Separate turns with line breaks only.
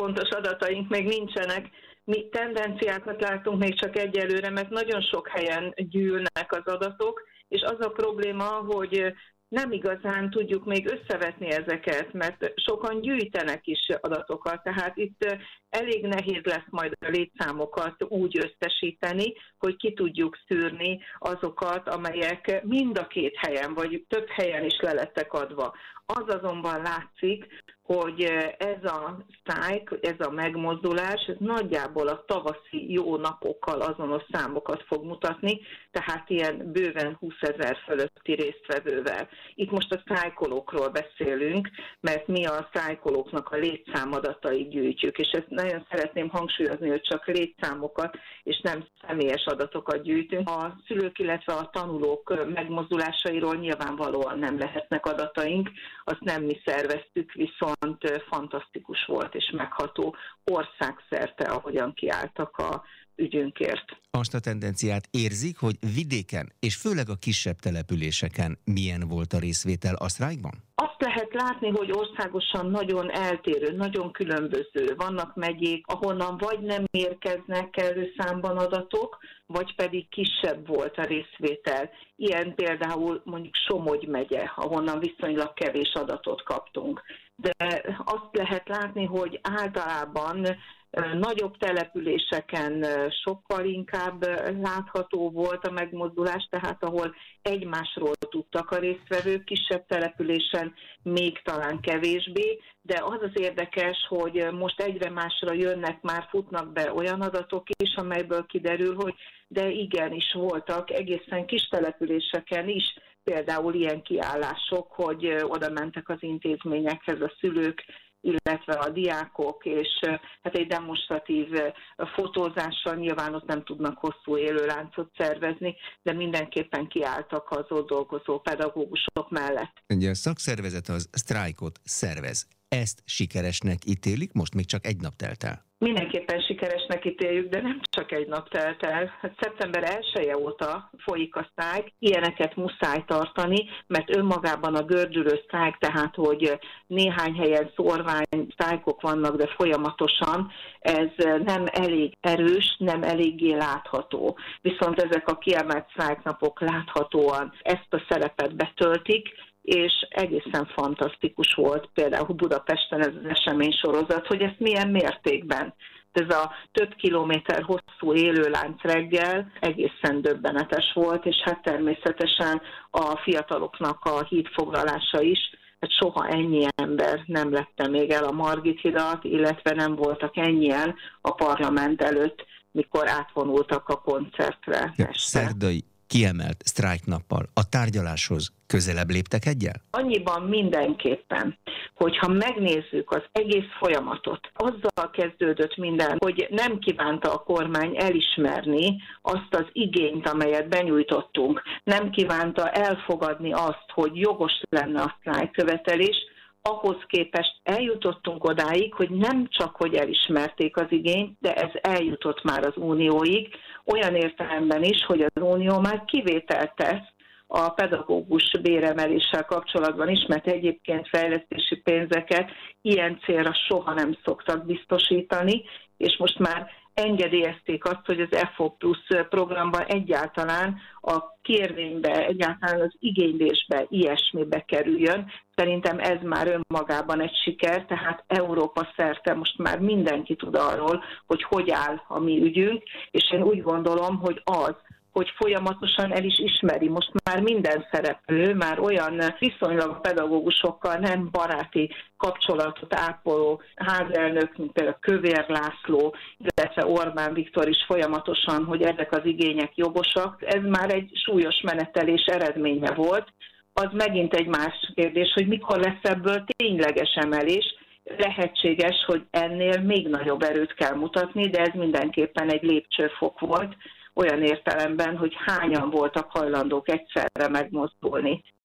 pontos adataink még nincsenek. Mi tendenciákat látunk még csak egyelőre, mert nagyon sok helyen gyűlnek az adatok, és az a probléma, hogy nem igazán tudjuk még összevetni ezeket, mert sokan gyűjtenek is adatokat, tehát itt elég nehéz lesz majd a létszámokat úgy összesíteni, hogy ki tudjuk szűrni azokat, amelyek mind a két helyen, vagy több helyen is le lettek adva. Az azonban látszik, hogy ez a sztrájk, ez a megmozdulás, ez nagyjából a tavaszi jó napokkal azonos számokat fog mutatni, tehát ilyen bőven 20 000 fölötti résztvevővel. Itt most a sztrájkolókról beszélünk, mert mi a sztrájkolóknak a létszámadatait gyűjtjük, és ezt nagyon szeretném hangsúlyozni, hogy csak létszámokat és nem személyes adatokat gyűjtünk. A szülők, illetve a tanulók megmozdulásairól nyilvánvalóan nem lehetnek adataink, azt nem mi szerveztük, viszont fantasztikus volt és megható országszerte, ahogyan kiálltak a ügyünkért.
Azt a tendenciát érzik, hogy vidéken és főleg a kisebb településeken milyen volt a részvétel a sztrájkban?
Azt lehet látni, hogy országosan nagyon eltérő, nagyon különböző. Vannak megyék, ahonnan vagy nem érkeznek kellő számban adatok, vagy pedig kisebb volt a részvétel. Ilyen például mondjuk Somogy megye, ahonnan viszonylag kevés adatot kaptunk. De azt lehet látni, hogy általában nagyobb településeken sokkal inkább látható volt a megmozdulás, tehát ahol egymásról tudtak a résztvevők, kisebb településen még talán kevésbé, de az az érdekes, hogy most egyre másra jönnek, már futnak be olyan adatok is, amelyből kiderül, hogy de igenis voltak egészen kis településeken is például ilyen kiállások, hogy oda mentek az intézményekhez a szülők, illetve a diákok, és hát egy demonstratív fotózással nyilván ott nem tudnak hosszú élőláncot szervezni, de mindenképpen kiálltak az ott dolgozó pedagógusok mellett.
Ugye a szakszervezet az sztrájkot szervez. Ezt sikeresnek ítélik? Most még csak egy nap telt el.
Mindenképpen sikeresnek ítéljük, de nem csak egy nap telt el. Szeptember 1-e óta folyik a sztrájk, ilyeneket muszáj tartani, mert önmagában a gördülő sztrájk, tehát hogy néhány helyen szórvány sztrájkok vannak, de folyamatosan, ez nem elég erős, nem eléggé látható. Viszont ezek a kiemelt sztrájknapok láthatóan ezt a szerepet betöltik, és egészen fantasztikus volt például Budapesten ez az eseménysorozat, hogy ezt milyen mértékben. Ez a több kilométer hosszú élőlánc reggel egészen döbbenetes volt, és hát természetesen a fiataloknak a hídfoglalása is, hát soha ennyi ember nem lepte még el a Margit hidat, illetve nem voltak ennyien a parlament előtt, mikor átvonultak a koncertre.
Szerdai kiemelt sztrájknappal a tárgyaláshoz közelebb léptek egyel?
Annyiban mindenképpen, hogyha megnézzük az egész folyamatot, azzal kezdődött minden, hogy nem kívánta a kormány elismerni azt az igényt, amelyet benyújtottunk, nem kívánta elfogadni azt, hogy jogos lenne a sztrájkkövetelés, ahhoz képest eljutottunk odáig, hogy nem csak, hogy elismerték az igényt, de ez eljutott már az Unióig, olyan értelemben is, hogy az Unió már kivételt tesz a pedagógus béremeléssel kapcsolatban is, mert egyébként fejlesztési pénzeket ilyen célra soha nem szoktak biztosítani, és most már engedélyezték azt, hogy az FO Plus programban egyáltalán a kérvénybe, egyáltalán az igénylésbe ilyesmibe kerüljön. Szerintem ez már önmagában egy siker, tehát Európa szerte most már mindenki tud arról, hogy áll a mi ügyünk, és én úgy gondolom, hogy hogy folyamatosan el is ismeri. Most már minden szereplő, már olyan viszonylag pedagógusokkal nem baráti kapcsolatot ápoló házelnök, mint például Kövér László, illetve Orbán Viktor is folyamatosan, hogy ezek az igények jogosak. Ez már egy súlyos menetelés eredménye volt. Az megint egy más kérdés, hogy mikor lesz ebből tényleges emelés. Lehetséges, hogy ennél még nagyobb erőt kell mutatni, de ez mindenképpen egy lépcsőfok volt, olyan értelemben, hogy hányan voltak hajlandók egyszerre megmozdulni.